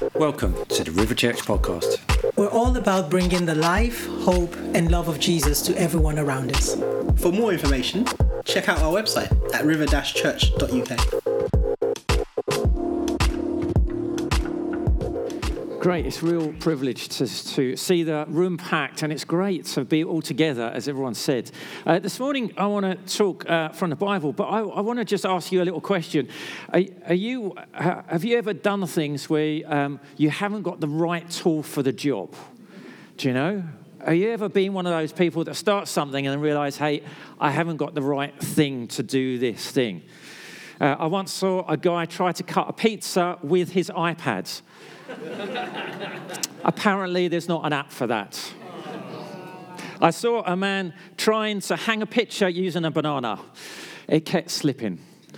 Welcome to the River Church podcast. We're all about bringing the life, hope, and love of Jesus to everyone around us. For more information, check out our website at river-church.uk. Great, it's a real privilege to see the room packed, and it's great to be all together, as everyone said. This morning, I want to talk from the Bible, but I want to just ask you a little question. Have you ever done things where you haven't got the right tool for the job? Do you know? Have you ever been one of those people that starts something and then realise, hey, I haven't got the right thing to do this thing? I once saw a guy try to cut a pizza with his iPad. Apparently, there's not an app for that. I saw a man trying to hang a picture using a banana. It kept slipping.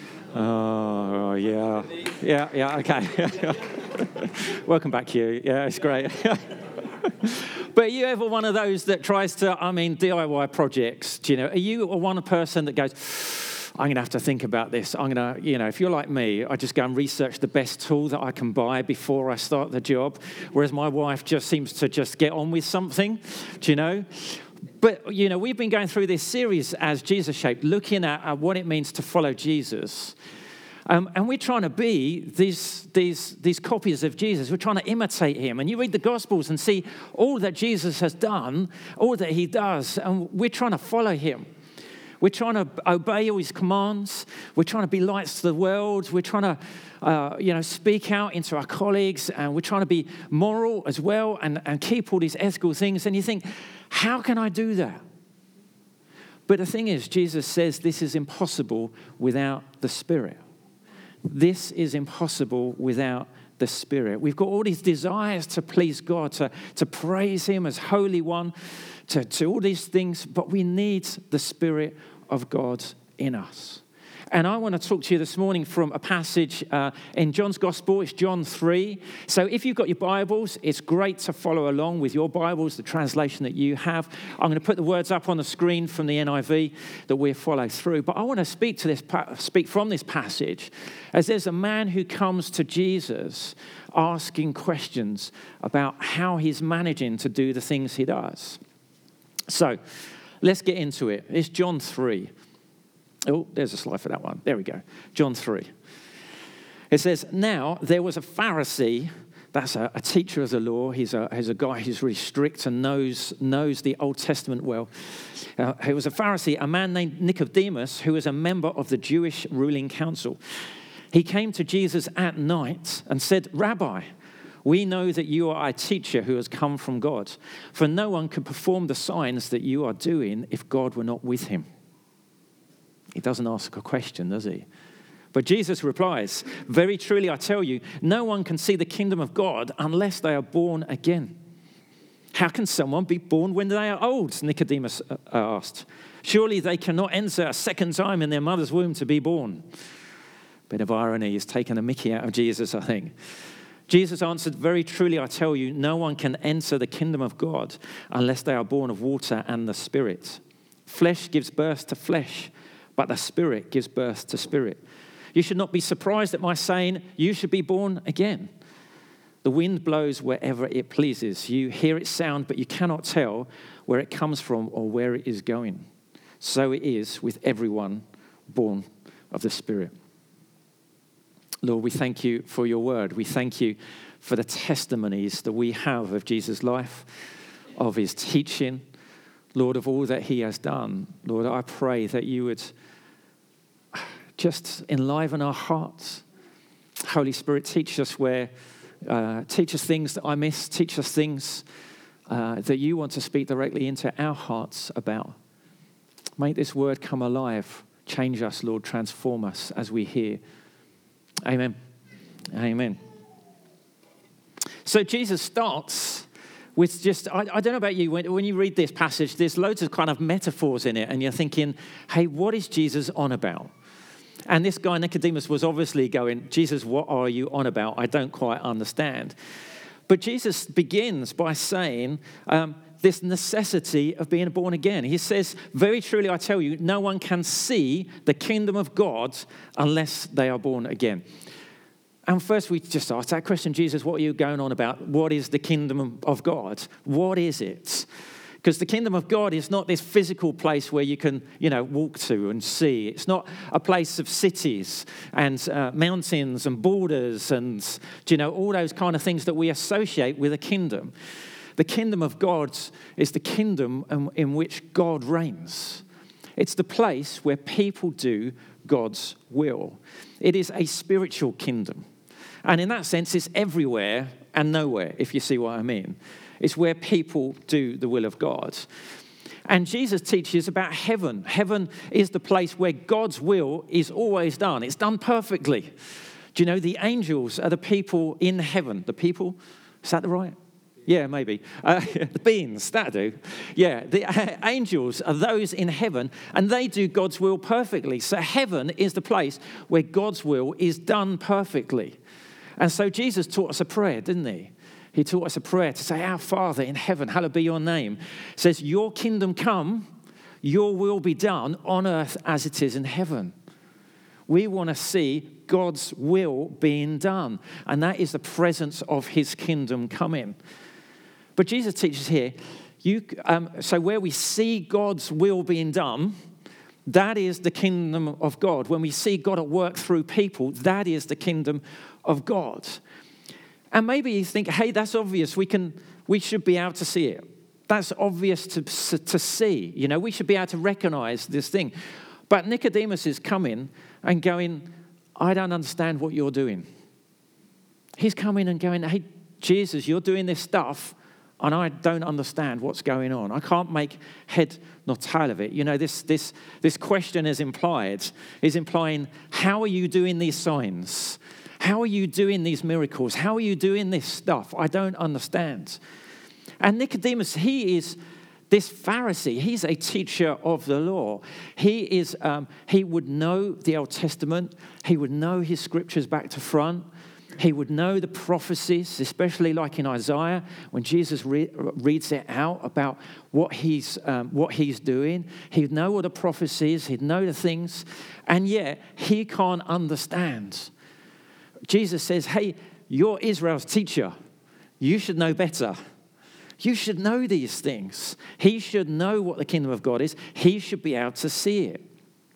Oh, yeah. Yeah, okay. Welcome back, Hugh. Yeah, it's great. But are you ever one of those that tries to, DIY projects? Do you know, are you one person that goes, I'm going to have to think about this. I'm going to, if you're like me, I just go and research the best tool that I can buy before I start the job. Whereas my wife just seems to just get on with something, do you know? But, we've been going through this series as Jesus Shaped, looking at what it means to follow Jesus. And we're trying to be these copies of Jesus. We're trying to imitate him. And you read the Gospels and see all that Jesus has done, all that he does, and we're trying to follow him. We're trying to obey all his commands. We're trying to be lights to the world. We're trying to, speak out into our colleagues. And we're trying to be moral as well and keep all these ethical things. And you think, how can I do that? But the thing is, Jesus says this is impossible without the Spirit. This is impossible without the Spirit. We've got all these desires to please God, to praise him as Holy One, to all these things, but we need the Spirit of God in us. And I want to talk to you this morning from a passage in John's Gospel. It's John 3. So if you've got your Bibles, it's great to follow along with your Bibles, the translation that you have. I'm going to put the words up on the screen from the NIV that we'll follow through. But I want to speak from this passage as there's a man who comes to Jesus asking questions about how he's managing to do the things he does. So let's get into it. It's John 3. Oh, there's a slide for that one. There we go. John 3. It says, now there was a Pharisee, that's a teacher of the law. He's a guy who's really strict and knows the Old Testament well. He was a Pharisee, a man named Nicodemus, who was a member of the Jewish ruling council. He came to Jesus at night and said, Rabbi, we know that you are a teacher who has come from God, for no one could perform the signs that you are doing if God were not with him. He doesn't ask a question, does he? But Jesus replies, very truly I tell you, no one can see the kingdom of God unless they are born again. How can someone be born when they are old? Nicodemus asked. Surely they cannot enter a second time in their mother's womb to be born. Bit of irony is taking a mickey out of Jesus, I think. Jesus answered, very truly I tell you, no one can enter the kingdom of God unless they are born of water and the Spirit. Flesh gives birth to flesh, but the Spirit gives birth to spirit. You should not be surprised at my saying, you should be born again. The wind blows wherever it pleases. You hear its sound, but you cannot tell where it comes from or where it is going. So it is with everyone born of the Spirit. Lord, we thank you for your word. We thank you for the testimonies that we have of Jesus' life, of his teaching, Lord, of all that he has done. Lord, I pray that you would just enliven our hearts. Holy Spirit, teach us things that I miss. Teach us things that you want to speak directly into our hearts about. Make this word come alive. Change us, Lord. Transform us as we hear. Amen. Amen. So Jesus starts with just, I don't know about you, when you read this passage, there's loads of kind of metaphors in it, and you're thinking, hey, what is Jesus on about? And this guy, Nicodemus, was obviously going, Jesus, what are you on about? I don't quite understand. But Jesus begins by saying this necessity of being born again. He says, very truly I tell you, no one can see the kingdom of God unless they are born again. And first we just asked that question, Jesus, what are you going on about? What is the kingdom of God? What is it? Because the kingdom of God is not this physical place where you can, walk to and see. It's not a place of cities and mountains and borders and, all those kind of things that we associate with a kingdom. The kingdom of God is the kingdom in which God reigns. It's the place where people do God's will. It is a spiritual kingdom. And in that sense, it's everywhere and nowhere, if you see what I mean. It's where people do the will of God. And Jesus teaches about heaven. Heaven is the place where God's will is always done. It's done perfectly. Do you know the angels are the people in heaven? The people, is that the right? Yeah, maybe. The beings, that'll do. Yeah, the angels are those in heaven, and they do God's will perfectly. So heaven is the place where God's will is done perfectly. And so Jesus taught us a prayer, didn't he? He taught us a prayer to say, Our Father in heaven, hallowed be your name. It says, your kingdom come, your will be done on earth as it is in heaven. We want to see God's will being done. And that is the presence of his kingdom coming. But Jesus teaches here, so where we see God's will being done, that is the kingdom of God. When we see God at work through people, that is the kingdom of God. And maybe you think, hey, that's obvious. We should be able to see it. That's obvious to see. We should be able to recognize this thing. But Nicodemus is coming and going, I don't understand what you're doing. He's coming and going, hey, Jesus, you're doing this stuff, and I don't understand what's going on. I can't make head nor tail of it. This question is implying, how are you doing these signs? How are you doing these miracles? How are you doing this stuff? I don't understand. And Nicodemus, he is this Pharisee. He's a teacher of the law. He would know the Old Testament. He would know his scriptures back to front. He would know the prophecies, especially like in Isaiah, when Jesus reads it out about what he's doing. He'd know all the prophecies. He'd know the things. And yet, he can't understand. Jesus says, hey, you're Israel's teacher. You should know better. You should know these things. He should know what the kingdom of God is. He should be able to see it.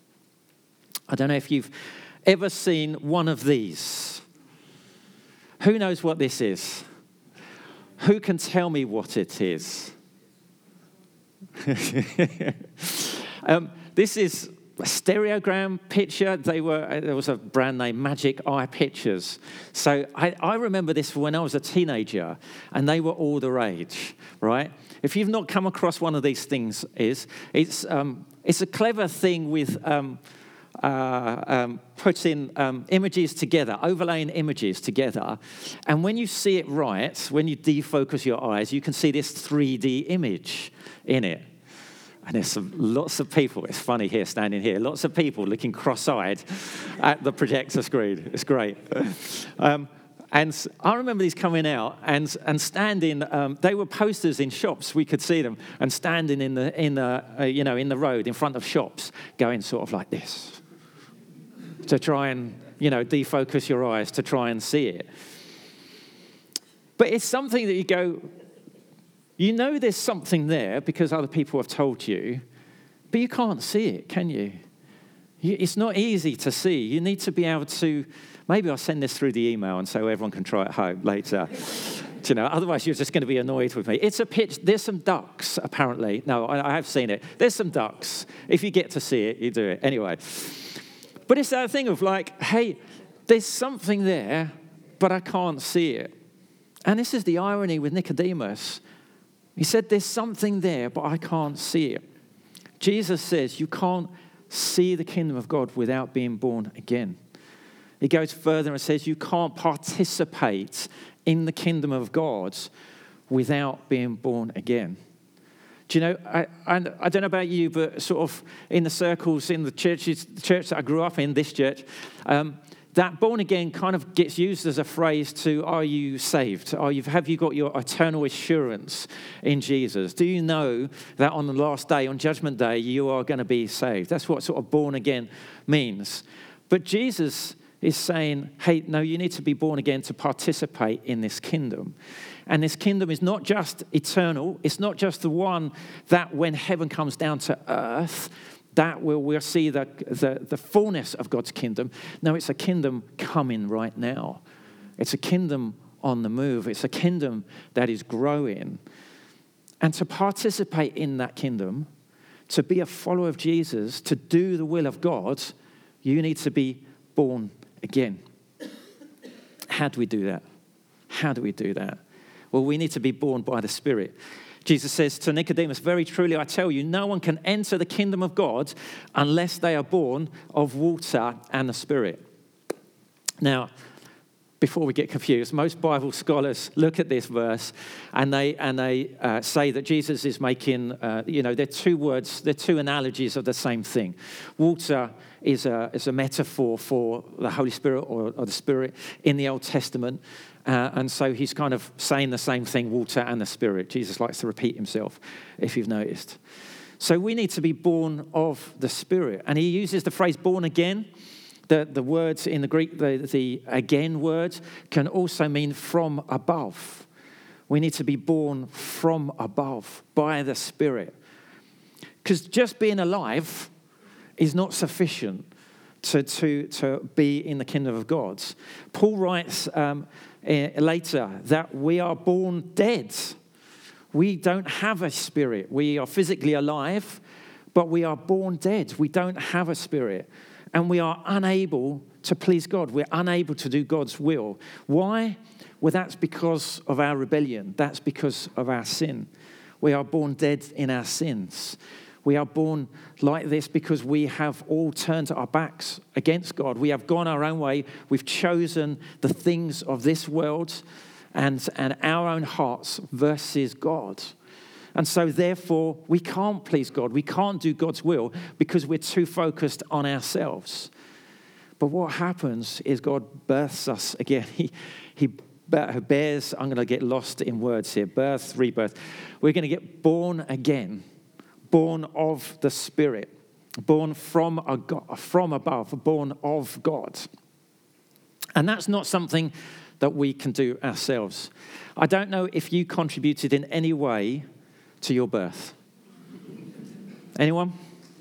I don't know if you've ever seen one of these. Who knows what this is? Who can tell me what it is? This is a stereogram picture. There was a brand name, Magic Eye Pictures. So I remember this when I was a teenager, and they were all the rage, right? If you've not come across one of these things, it's a clever thing with putting images together, overlaying images together. And when you see it right, when you defocus your eyes, you can see this 3D image in it. And there's lots of people, it's funny here, standing here, lots of people looking cross-eyed at the projector screen. It's great. And I remember these coming out and standing. They were posters in shops. We could see them, and standing in the road in front of shops, going sort of like this to try and defocus your eyes to try and see it. But it's something that you go, there's something there because other people have told you, but you can't see it, can you? It's not easy to see. You need to be able to. Maybe I'll send this through the email and so everyone can try it home later. Otherwise you're just going to be annoyed with me. It's a pitch. There's some ducks, apparently. No, I have seen it. There's some ducks. If you get to see it, you do it. Anyway. But it's that thing of like, hey, there's something there, but I can't see it. And this is the irony with Nicodemus. He said, there's something there, but I can't see it. Jesus says, you can't see the kingdom of God without being born again. He goes further and says, you can't participate in the kingdom of God without being born again. Do you know, I don't know about you, but sort of in the circles, in the church that I grew up in, this church, that born again kind of gets used as a phrase to, are you saved? Have you got your eternal assurance in Jesus? Do you know that on the last day, on Judgment Day, you are going to be saved? That's what sort of born again means. But Jesus is saying, hey, no, you need to be born again to participate in this kingdom. And this kingdom is not just eternal. It's not just the one that when heaven comes down to earth, that we'll see the fullness of God's kingdom. No, it's a kingdom coming right now. It's a kingdom on the move. It's a kingdom that is growing. And to participate in that kingdom, to be a follower of Jesus, to do the will of God, you need to be born again. How do we do that? How do we do that? Well, we need to be born by the Spirit. Jesus says to Nicodemus, very truly I tell you, no one can enter the kingdom of God unless they are born of water and the Spirit. Now, before we get confused, most Bible scholars look at this verse and they say that Jesus is making, they're two words, they're two analogies of the same thing. Water is a metaphor for the Holy Spirit or the Spirit in the Old Testament. And so he's kind of saying the same thing, water and the Spirit. Jesus likes to repeat himself, if you've noticed. So we need to be born of the Spirit. And he uses the phrase born again. The words in the Greek, the again word, can also mean from above. We need to be born from above by the Spirit. Because just being alive is not sufficient to be in the kingdom of God. Paul writes later that we are born dead. We don't have a spirit. We are physically alive, but we are born dead. We don't have a spirit. And we are unable to please God. We're unable to do God's will. Why? Well, that's because of our rebellion. That's because of our sin. We are born dead in our sins. We are born like this because we have all turned our backs against God. We have gone our own way. We've chosen the things of this world and our own hearts versus God. And so, therefore, we can't please God. We can't do God's will because we're too focused on ourselves. But what happens is God births us again. He bears, I'm going to get lost in words here, birth, rebirth. We're going to get born again, born of the Spirit, born from above, born of God. And that's not something that we can do ourselves. I don't know if you contributed in any way to your birth. Anyone?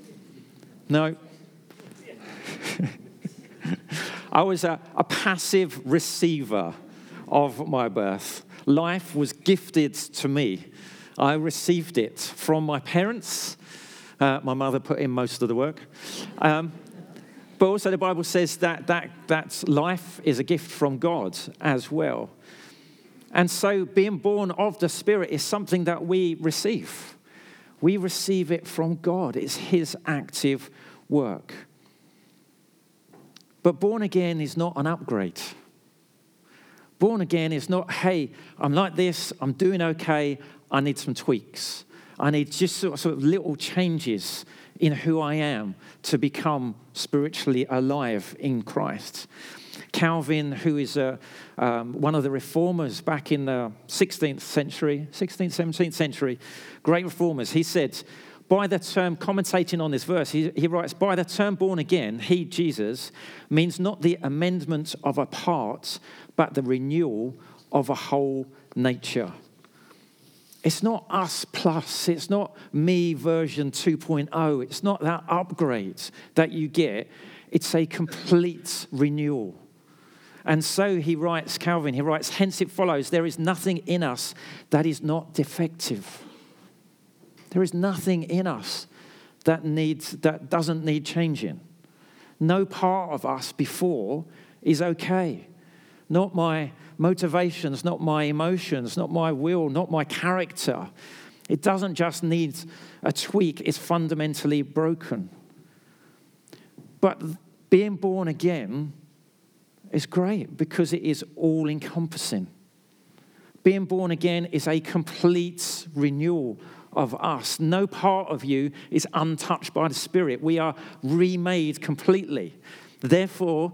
No? I was a passive receiver of my birth. Life was gifted to me. I received it from my parents. My mother put in most of the work. But also the Bible says that life is a gift from God as well. And so being born of the Spirit is something that we receive. We receive it from God. It's his active work. But born again is not an upgrade. Born again is not, hey, I'm like this, I'm doing okay, I need some tweaks. I need just sort of little changes in who I am to become spiritually alive in Christ. Calvin, who is one of the reformers back in the 17th century, great reformers, he said, by the term, commentating on this verse, he writes, by the term born again, he, Jesus, means not the amendment of a part, but the renewal of a whole nature. It's not us plus, it's not me version 2.0, it's not that upgrade that you get, it's a complete renewal. And so Calvin writes, hence it follows, there is nothing in us that is not defective. There is nothing in us that doesn't need changing. No part of us before is okay. Not my motivations, not my emotions, not my will, not my character. It doesn't just need a tweak, it's fundamentally broken. But being born again is great because it is all-encompassing. Being born again is a complete renewal of us. No part of you is untouched by the Spirit. We are remade completely. Therefore,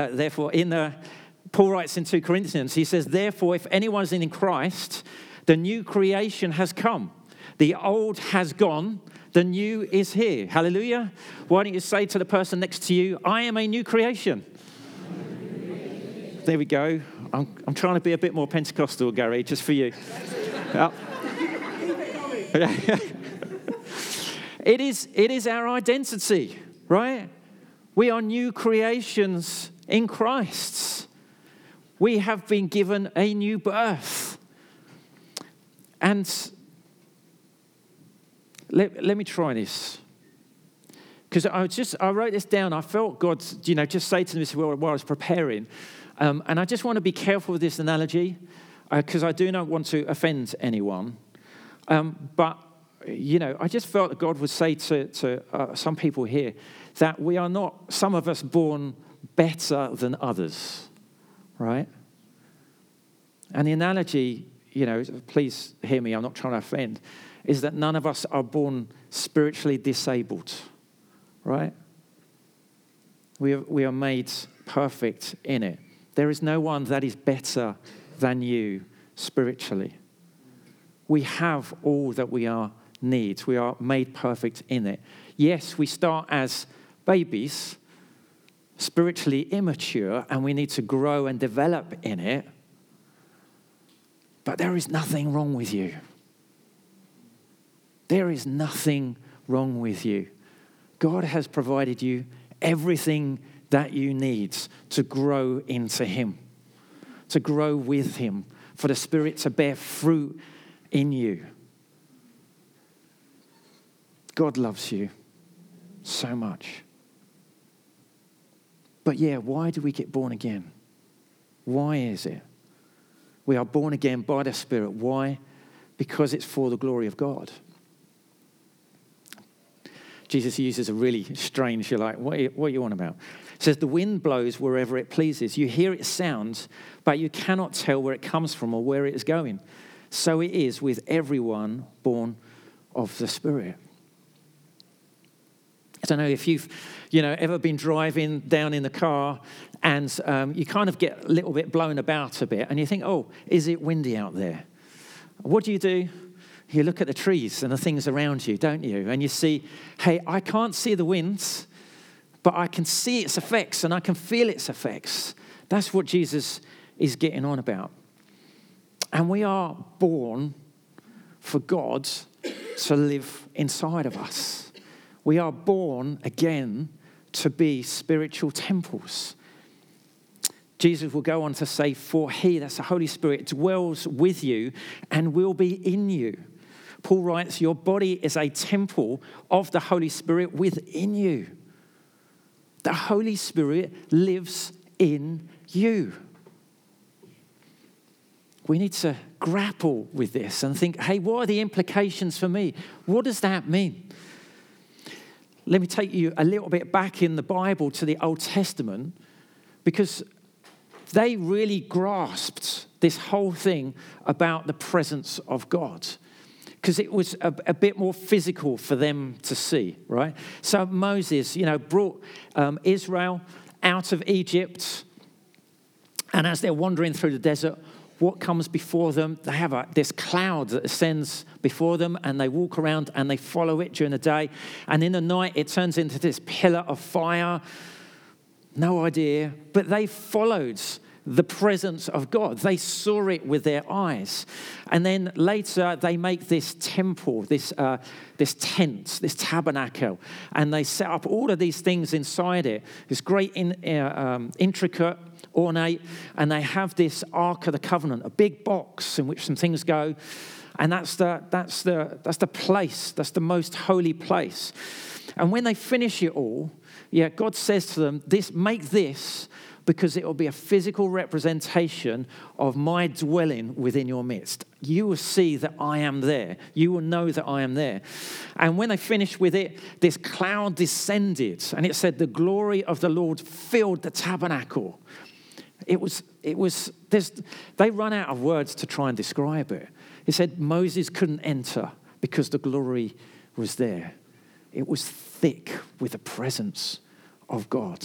Paul writes in 2 Corinthians, he says, therefore, if anyone is in Christ, the new creation has come. The old has gone. The new is here. Hallelujah. Why don't you say to the person next to you, I am a new creation. There we go. I'm trying to be a bit more Pentecostal, Gary, just for you. Yeah. It is our identity, right? We are new creations in Christ. We have been given a new birth. And let me try this. Because I wrote this down. I felt God, just say to me while I was preparing. And I just want to be careful with this analogy because I do not want to offend anyone. But I just felt that God would say to some people here that we are not, some of us, born better than others, right? And the analogy, please hear me, I'm not trying to offend, is that none of us are born spiritually disabled, right? We are made perfect in it. There is no one that is better than you spiritually. We have all that we need. We are made perfect in it. Yes, we start as babies, spiritually immature, and we need to grow and develop in it. But there is nothing wrong with you. There is nothing wrong with you. God has provided you everything that you need to grow into Him, to grow with Him, for the Spirit to bear fruit in you. God loves you so much. But why do we get born again? Why is it? We are born again by the Spirit. Why? Because it's for the glory of God. Jesus uses a really strange, you're like, what are you on about? It says, the wind blows wherever it pleases. You hear its sound, but you cannot tell where it comes from or where it is going. So it is with everyone born of the Spirit. I don't know if you've, ever been driving down in the car and you kind of get a little bit blown about a bit and you think, oh, is it windy out there? What do? You look at the trees and the things around you, don't you? And you see, hey, I can't see the winds, but I can see its effects and I can feel its effects. That's what Jesus is getting on about. And we are born for God to live inside of us. We are born again to be spiritual temples. Jesus will go on to say, for He, that's the Holy Spirit, dwells with you and will be in you. Paul writes, your body is a temple of the Holy Spirit within you. The Holy Spirit lives in you. We need to grapple with this and think, hey, what are the implications for me? What does that mean? Let me take you a little bit back in the Bible to the Old Testament, because they really grasped this whole thing about the presence of God, because it was a bit more physical for them to see, right? So Moses, brought Israel out of Egypt, and as they're wandering through the desert, what comes before them? They have this cloud that ascends before them, and they walk around and they follow it during the day. And in the night, it turns into this pillar of fire. No idea. But they followed the presence of God. They saw it with their eyes. And then later, they make this temple, this tent, this tabernacle. And they set up all of these things inside it. This great, intricate, ornate, and they have this Ark of the Covenant, a big box in which some things go, and that's the place, that's the most holy place. And when they finish it all, God says to them, make this, because it will be a physical representation of my dwelling within your midst. You will see that I am there. You will know that I am there. And when they finished with it, this cloud descended, and it said the glory of the Lord filled the tabernacle. They run out of words to try and describe it. It said Moses couldn't enter because the glory was there. It was thick with the presence of God.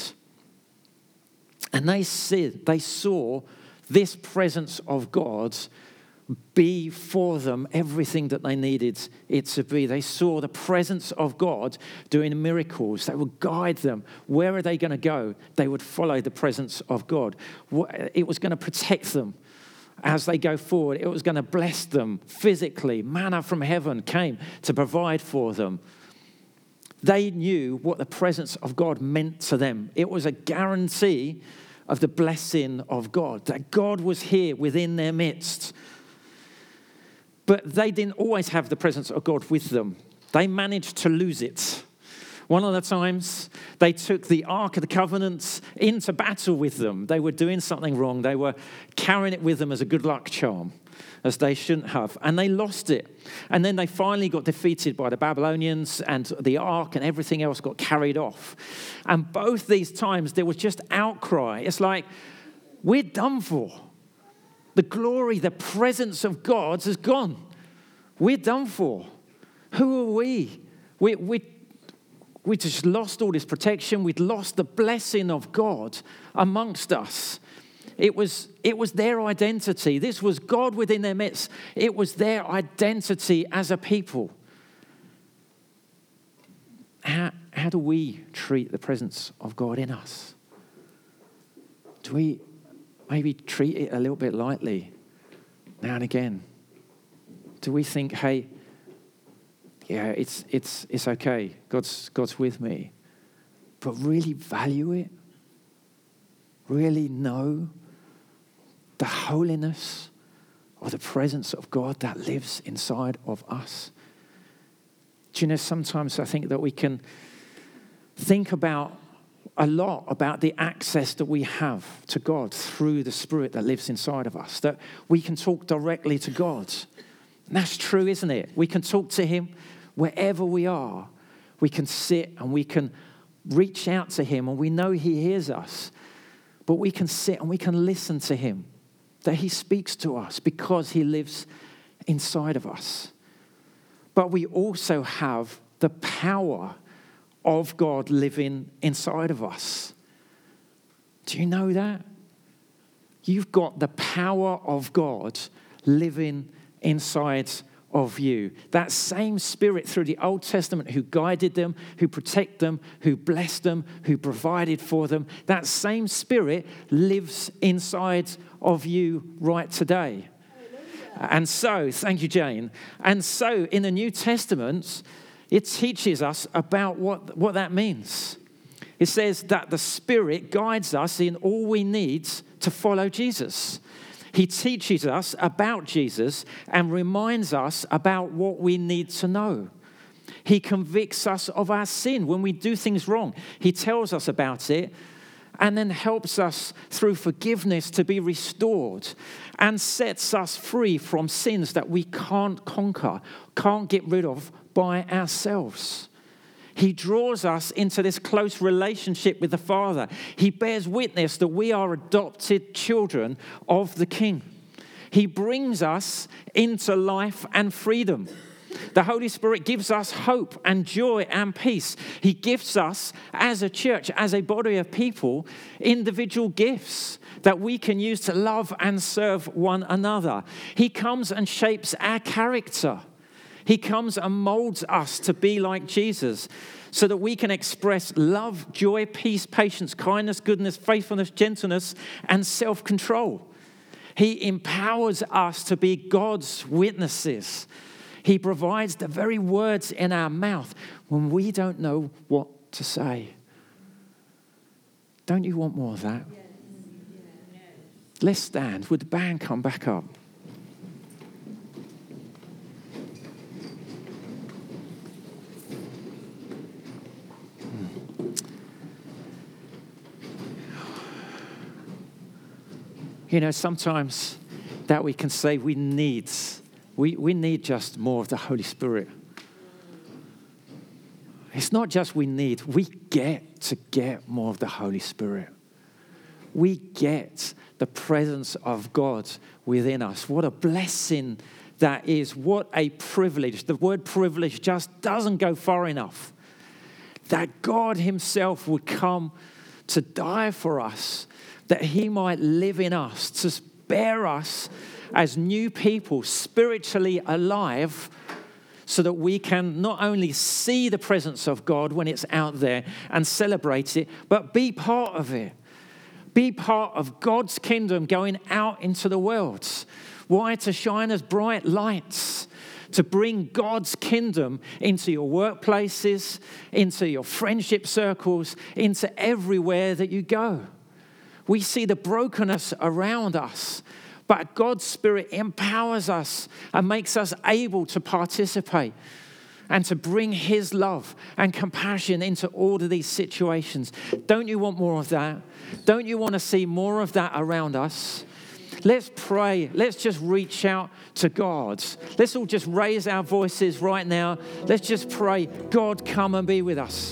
And they saw this presence of God be for them everything that they needed it to be. They saw the presence of God doing miracles. They would guide them. Where are they going to go? They would follow the presence of God. It was going to protect them as they go forward. It was going to bless them physically. Manna from heaven came to provide for them. They knew what the presence of God meant to them. It was a guarantee of the blessing of God, that God was here within their midst. But they didn't always have the presence of God with them. They managed to lose it. One of the times, they took the Ark of the Covenant into battle with them. They were doing something wrong. They were carrying it with them as a good luck charm, as they shouldn't have. And they lost it. And then they finally got defeated by the Babylonians, and the Ark and everything else got carried off. And both these times, there was just outcry. It's like, we're done for. The glory, the presence of God has gone. We're done for. Who are we? We just lost all this protection. We'd lost the blessing of God amongst us. It was their identity. This was God within their midst. It was their identity as a people. How do we treat the presence of God in us? Do we maybe treat it a little bit lightly now and again? Do we think, hey, yeah, it's okay. God's with me. But really value it? Really know the holiness of the presence of God that lives inside of us? Do you know, sometimes I think that we can think a lot about the access that we have to God through the Spirit that lives inside of us, that we can talk directly to God. And that's true, isn't it? We can talk to him wherever we are. We can sit and we can reach out to him, and we know he hears us. But we can sit and we can listen to him, that he speaks to us because he lives inside of us. But we also have the power of God living inside of us. Do you know that? You've got the power of God living inside of you. That same Spirit through the Old Testament who guided them, who protected them, who blessed them, who provided for them, that same Spirit lives inside of you right today. And so, thank you, Jane. And so in the New Testament, it teaches us about what that means. It says that the Spirit guides us in all we need to follow Jesus. He teaches us about Jesus and reminds us about what we need to know. He convicts us of our sin when we do things wrong. He tells us about it and then helps us through forgiveness to be restored and sets us free from sins that we can't conquer, can't get rid of by ourselves. He draws us into this close relationship with the Father. He bears witness that we are adopted children of the King. He brings us into life and freedom. The Holy Spirit gives us hope and joy and peace. He gives us, as a church, as a body of people, individual gifts that we can use to love and serve one another. He comes and shapes our character. He comes and molds us to be like Jesus so that we can express love, joy, peace, patience, kindness, goodness, faithfulness, gentleness, and self-control. He empowers us to be God's witnesses. He provides the very words in our mouth when we don't know what to say. Don't you want more of that? Let's stand. Would the band come back up? You know, sometimes that we can say we need just more of the Holy Spirit. It's not just we get to get more of the Holy Spirit. We get the presence of God within us. What a blessing that is. What a privilege. The word privilege just doesn't go far enough. That God himself would come to die for us, that he might live in us, to prepare us as new people, spiritually alive, so that we can not only see the presence of God when it's out there and celebrate it, but be part of it. Be part of God's kingdom going out into the world. Why? To shine as bright lights, to bring God's kingdom into your workplaces, into your friendship circles, into everywhere that you go. We see the brokenness around us, but God's Spirit empowers us and makes us able to participate and to bring His love and compassion into all of these situations. Don't you want more of that? Don't you want to see more of that around us? Let's pray. Let's just reach out to God. Let's all just raise our voices right now. Let's just pray, God, come and be with us.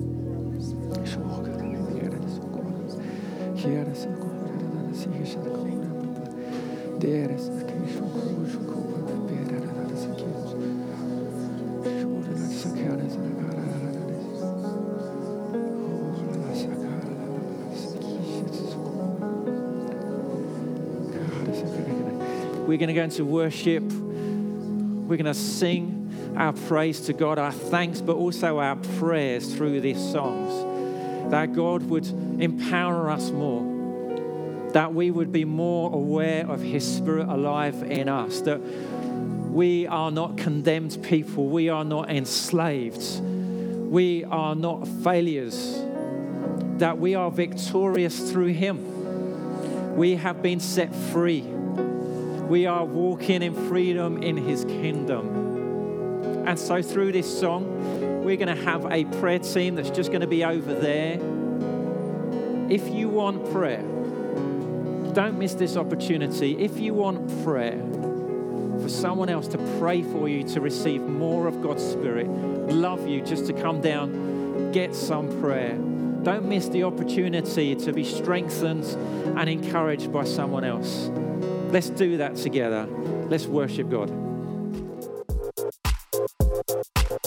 We're going to go into worship. We're going to sing our praise to God, our thanks, but also our prayers through these songs. That God would empower us more. That we would be more aware of His Spirit alive in us. That we are not condemned people. We are not enslaved. We are not failures. That we are victorious through Him. We have been set free. We are walking in freedom in His kingdom. And so through this song, we're going to have a prayer team that's just going to be over there. If you want prayer, don't miss this opportunity. If you want prayer for someone else to pray for you to receive more of God's Spirit, love you just to come down, get some prayer. Don't miss the opportunity to be strengthened and encouraged by someone else. Let's do that together. Let's worship God.